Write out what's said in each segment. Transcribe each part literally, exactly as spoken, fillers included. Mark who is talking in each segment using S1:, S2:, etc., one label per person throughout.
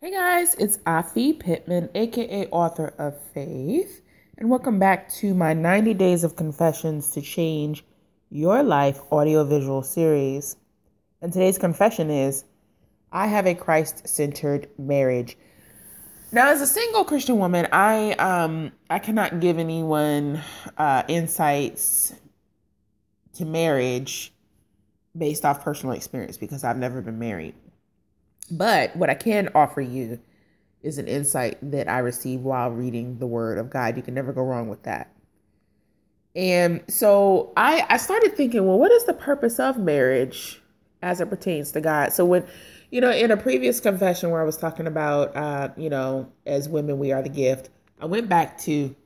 S1: Hey guys, it's Afi Pittman, aka Author of Faith, and welcome back to my ninety Days of Confessions to Change Your Life audiovisual series. And today's confession is I have a Christ-centered marriage. Now, as a single Christian woman, I um I cannot give anyone uh, insights to marriage based off personal experience because I've never been married. But what I can offer you is an insight that I received while reading the Word of God. You can never go wrong with that. And so I, I started thinking, well, what is the purpose of marriage as it pertains to God? So when, you know, in a previous confession where I was talking about, uh, you know, as women, we are the gift, I went back to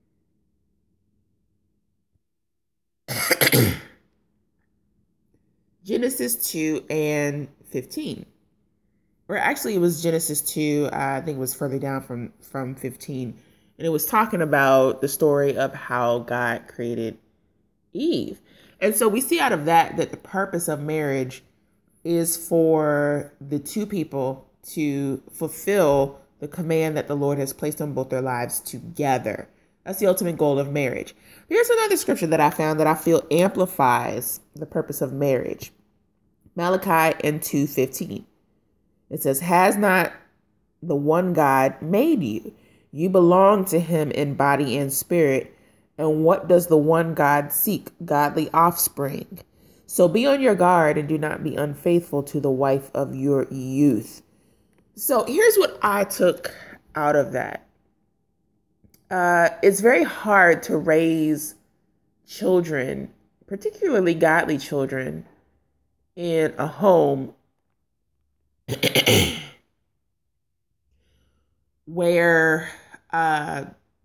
S1: Genesis two and fifteen. Or actually, it was Genesis two. Uh, I think it was further down from, from fifteen. And it was talking about the story of how God created Eve. And so we see out of that that the purpose of marriage is for the two people to fulfill the command that the Lord has placed on both their lives together. That's the ultimate goal of marriage. Here's another scripture that I found that I feel amplifies the purpose of marriage. Malachi and two fifteen. It says, has not the one God made you? You belong to him in body and spirit. And what does the one God seek? Godly offspring. So be on your guard and do not be unfaithful to the wife of your youth. So here's what I took out of that. Uh, it's very hard to raise children, particularly godly children, in a home where uh,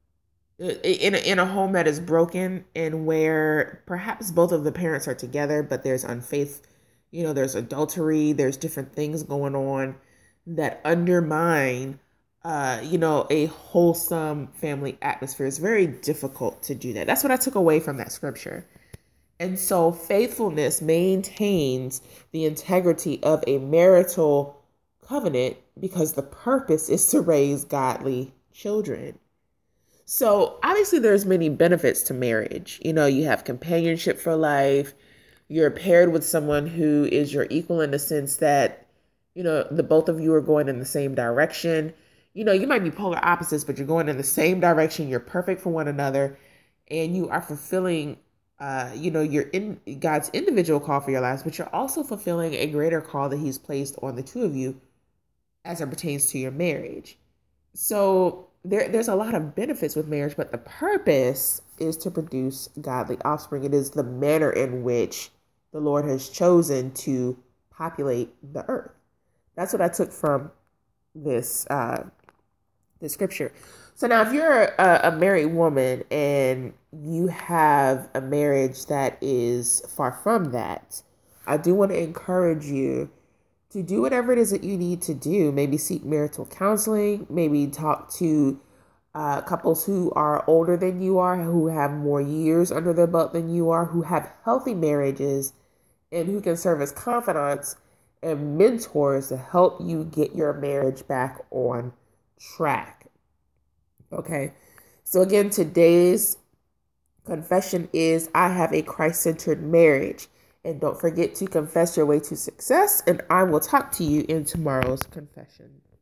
S1: in a, in a home that is broken and where perhaps both of the parents are together, but there's unfaith, you know, there's adultery, there's different things going on that undermine, uh, you know, a wholesome family atmosphere. It's very difficult to do that. That's what I took away from that scripture. And so faithfulness maintains the integrity of a marital covenant because the purpose is to raise godly children. So obviously there's many benefits to marriage. You know, you have companionship for life. You're paired with someone who is your equal in the sense that, you know, the both of you are going in the same direction. You know, you might be polar opposites, but you're going in the same direction. You're perfect for one another, and you are fulfilling Uh, you know, you're in God's individual call for your lives, but you're also fulfilling a greater call that he's placed on the two of you as it pertains to your marriage. So there, there's a lot of benefits with marriage, but the purpose is to produce godly offspring. It is the manner in which the Lord has chosen to populate the earth. That's what I took from this, uh, this scripture. So now if you're a, a married woman and you have a marriage that is far from that, I do want to encourage you to do whatever it is that you need to do. Maybe seek marital counseling, maybe talk to uh, couples who are older than you are, who have more years under their belt than you are, who have healthy marriages, and who can serve as confidants and mentors to help you get your marriage back on track. Okay, so again, today's confession is I have a Christ-centered marriage. And don't forget to confess your way to success. And I will talk to you in tomorrow's confession.